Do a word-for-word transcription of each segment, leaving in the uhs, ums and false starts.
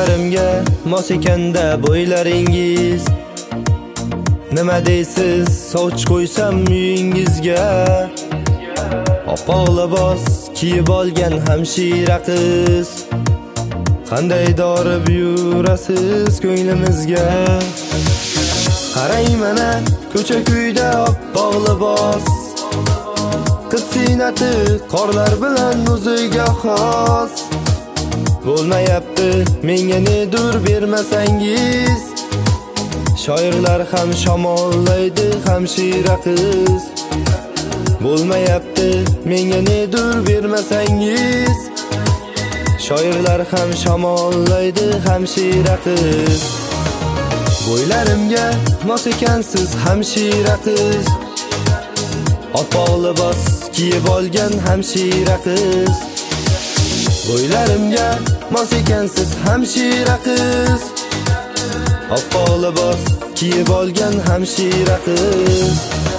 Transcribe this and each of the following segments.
Bo'ylarimga mos ekanda bo'ylaringiz. Nima deysiz, soch qo'ysam uyingizga? Oppoq libos kiyib olgan hamshira qiz, qanday dorib yurasiz ko'nglimizga? Qarang mana ko'cha-kuyda oppoq libos, qiz ziynati qorlar bilan o'ziga xos. Bo'lmayapti menga nedur bermasangiz, shoirlar ham shamollaydi hamshira qiz. Bo'lmayapti menga nedur bermasangiz, shoirlar ham shamollaydi hamshira qiz. Bo'ylarimga mos ekansiz hamshira qiz, oppoq libos kiyib olgan hamshira qiz. Bo'ylarimga mos ekansiz hamshira qiz, oppoq libos kiyib olgan hamshira qiz.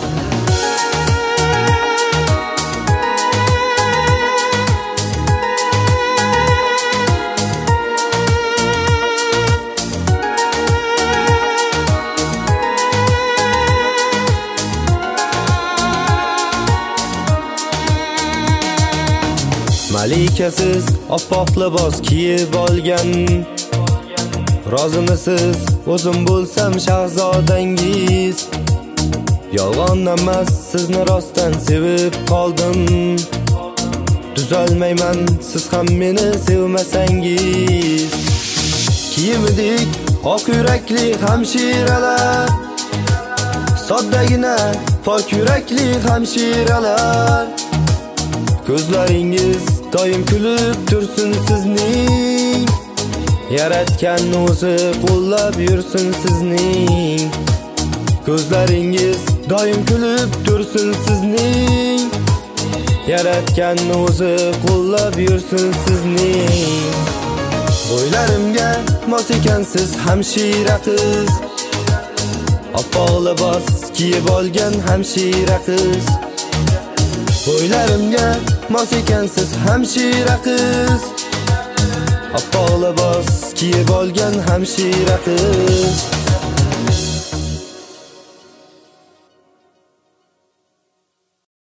Malikasiz oppoq libos kiyib olgan, rozimisiz o'zim bo'lsam shahzodangiz? Yolg'on emas, sizni rostdan sevib qoldim. Tuzalmayman siz ham meni sevmasangiz. Kiyimidek oq yurakli hamshiralar, soddagina pok yurakli hamshiralar. Ko'zlaringiz doim kulib tursin sizning, yaratgan o'zi qo'llab yursin sizning. Ko'zlaringiz doim kulib tursin sizning, yaratgan o'zi qo'llab yursin sizning. Bo'ylarimga mos ekansiz hamshira qiz, oppoq libos kiyib olgan hamshira qiz. Bo'ylarimga mos ekansiz hamshira qiz, oppoq libos kiyib olgan hamshira qiz.